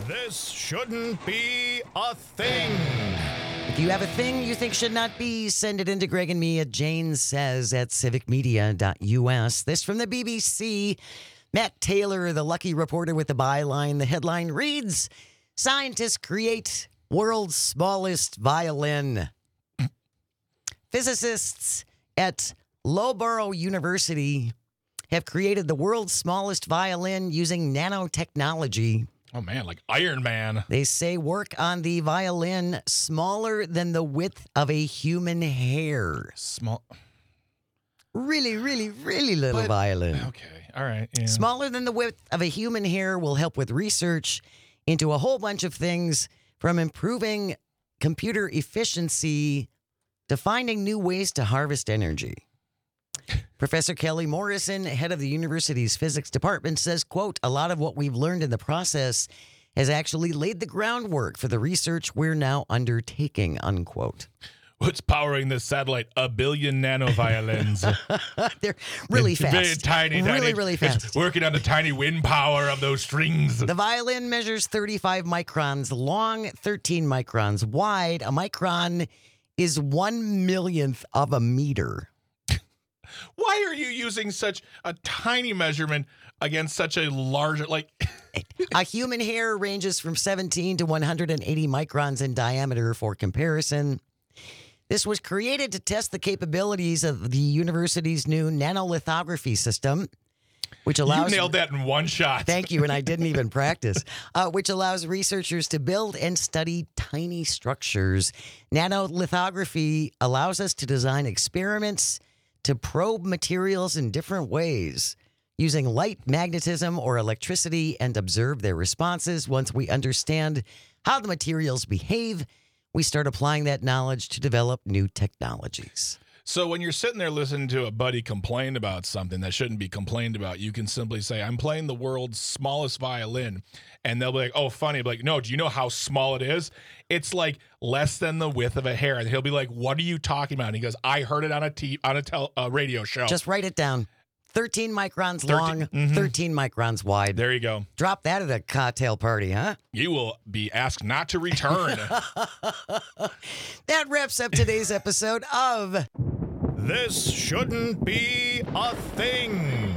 This shouldn't be a thing. If you have a thing you think should not be, send it in to Greg and me at janesays@civicmedia.us. This from the BBC. Matt Taylor, the lucky reporter with the byline. The headline reads, Scientists create world's smallest violin. Physicists at Loughborough University have created the world's smallest violin using nanotechnology. Oh, man, like Iron Man. They say work on the violin smaller than the width of a human hair. Small. Really, really, really little violin. Okay, all right. Yeah. Smaller than the width of a human hair will help with research into a whole bunch of things, from improving computer efficiency to finding new ways to harvest energy. Professor Kelly Morrison, head of the university's physics department, says, quote, a lot of what we've learned in the process has actually laid the groundwork for the research we're now undertaking, unquote. What's powering this satellite? 1 billion nanoviolins. They're really fast. Very tiny. Really fast. It's working on the tiny wind power of those strings. The violin measures 35 microns long, 13 microns wide. A micron is 1/1,000,000th of a meter. Why are you using such a tiny measurement against such a large, A human hair ranges from 17 to 180 microns in diameter for comparison. This was created to test the capabilities of the university's new nanolithography system, which allows... You nailed that in one shot. Thank you, and I didn't even practice. Which allows researchers to build and study tiny structures. Nanolithography allows us to design experiments to probe materials in different ways, using light, magnetism, or electricity, and observe their responses. Once we understand how the materials behave, we start applying that knowledge to develop new technologies. So when you're sitting there listening to a buddy complain about something that shouldn't be complained about, you can simply say, I'm playing the world's smallest violin. And they'll be like, oh, funny. I'll be like, no, do you know how small it is? It's like less than the width of a hair. And he'll be like, what are you talking about? And he goes, I heard it on a radio show. Just write it down. 13 microns long, 13 microns wide. There you go. Drop that at a cocktail party, huh? You will be asked not to return. That wraps up today's episode of This shouldn't be a thing.